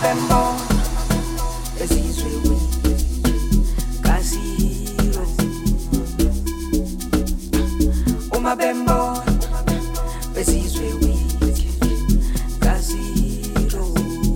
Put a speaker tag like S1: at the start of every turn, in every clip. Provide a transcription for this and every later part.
S1: Umabembo ezizwe kasiro Umabembo ezizwe kasiro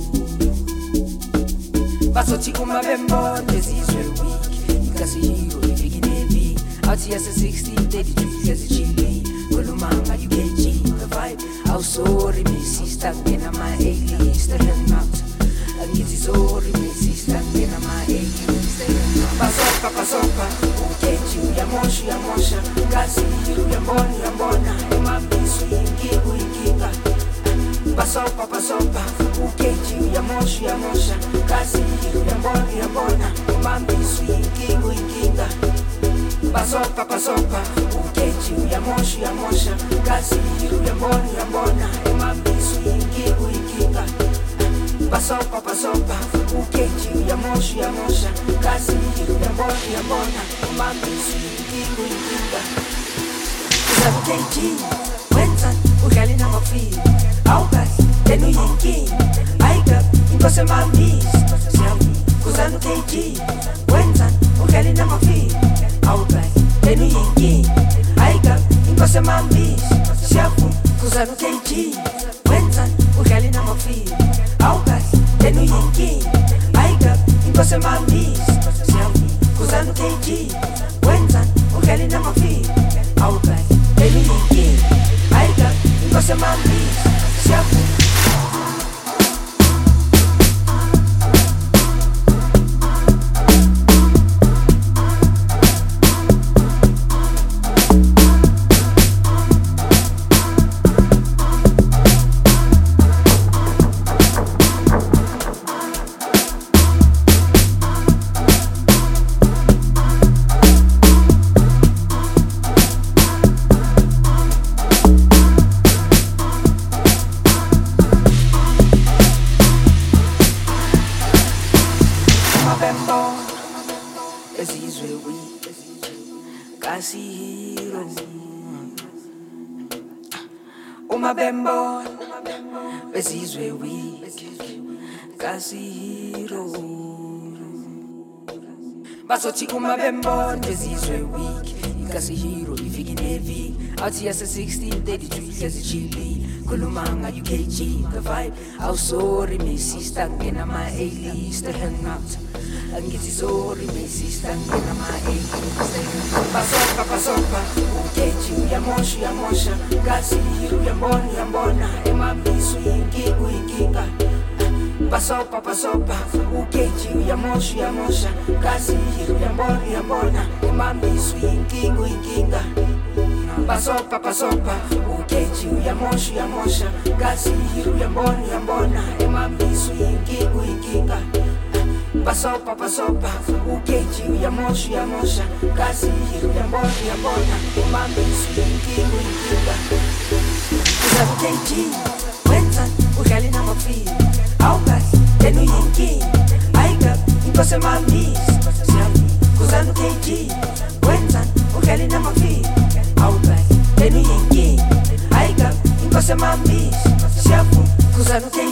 S1: basothi umabembo ezizwe kasiro ifikinevi athi yase 1633 yazichili kulumanga UKG the vibe how sorry my sister ngena my A-list hang out angithi sorry my sister ngena my A-list basopa UKG uyamosha kasiro uyambona emabisu inkinga basopa UKG uyamosha kasiro uyambona emabisu inkinga basopa ukeji uyamosha kasiro uyambona emabisu inkinga basopa ukeji uyamosha kasiro uyambona emabisu inkinga ukeji wenza uhlale namafili awukahle then uyinkinga ayika inkose mambisi kuzana ukeji wenza uhlale namafili awukahle then uyinkinga ayika inkose mambisi siyafu kuzana ukeji wenza uhlale namafili awukahle then uyinkinga ayika inkose mambisi siyafu kuzana ukeji wenza uhlale namafili awukahle then uyinkinga ayika inkose mambisi siyafu Umabembo ezizwe kasiro Umabembo ezizwe kasiro basothi umabembo ezizwe kasiro ifikinevi athi yase 1633 yazichili kulumanga UKG the vibe how sorry my sister ngena my A-list hang out angithi sorry my sister ngena my A-list basopa ukeji uyamosha kasiro uyambona emabisu inkinga basopa ukeji uyamosha kasiro uyambona emabisu inkinga basopa ukeji uyamosha kasiro uyambona emabisu inkinga basopa ukeji uyamosha kasiro uyambona emabisu inkinga kuzana ukeji wenza uhlale namafili awukahle then uyinkinga ayika inkose mambisi kuzana ukeji wenza uhlale namafili awukahle then uyinkinga ayika inkose mambisi siyafu kuzana ukeji